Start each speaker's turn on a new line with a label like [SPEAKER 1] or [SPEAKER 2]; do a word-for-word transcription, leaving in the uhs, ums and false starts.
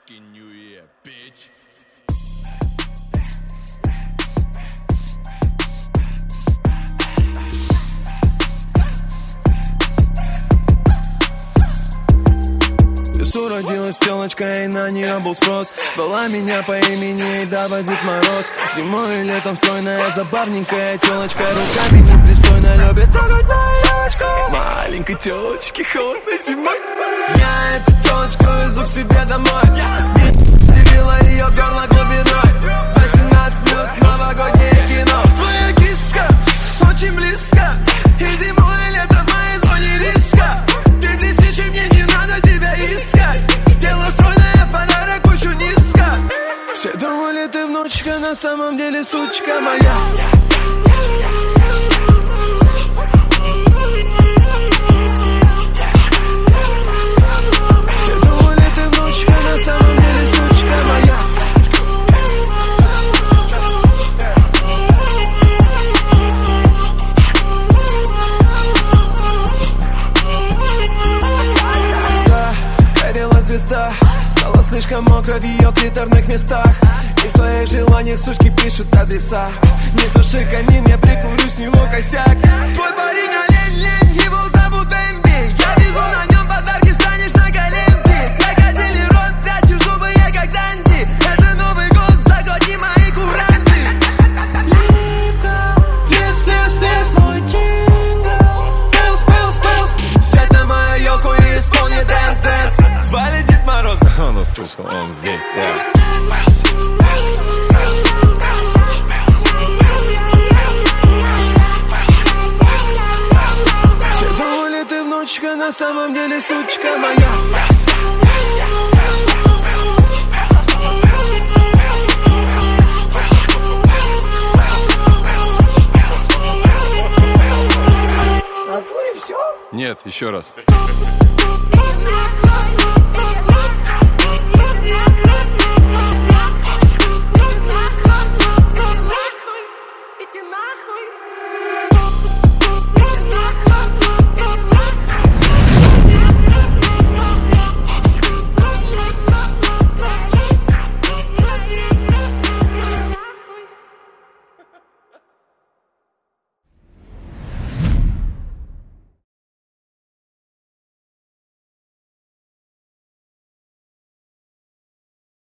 [SPEAKER 1] fucking New Year, bitch.
[SPEAKER 2] Уродилась телочка, и на нее был спрос. Звала меня по имени и дава Дед Мороз. Зимой и летом стройная, забавненькая телочка, руками непристойно любит трогать девочку. Маленькой телочке холодно зимой. Я эту телочку везу к себе домой. Удивила ее горло глубиной. восемнадцать плюс новогоднее кино. Твоя киска очень близко. И зимой и летом в моей зоне риска. Ты блестишь, и мне не надо тебя искать. Тело стройное, подарок очень низко. Все думали, ты внучка, на самом деле сучка моя. Все думали, ты внучка, на самом деле сучка моя. Горела звезда, стало слишком мокро в ее клиторных местах. И в своих желаниях сучки пишут адреса. Не туши камин, я прикурю с него косяк. Твой парень олень, лень, его зовут Эмби. Я везу на нем подарки, встанешь на коленки. Крокодилий рот, прячешь зубы, я как Данди. Это Новый год, заглотни мои куранты. Липко, плес, плес, плес, мой джингл. Пелс, пелс, пелс. Сядь на мою елку и исполни дэнс, дэнс. Звали Дед Мороз, он услышал, он здесь, я. Все думали, ты внучка, на самом деле сучка моя.
[SPEAKER 1] Нет, еще раз.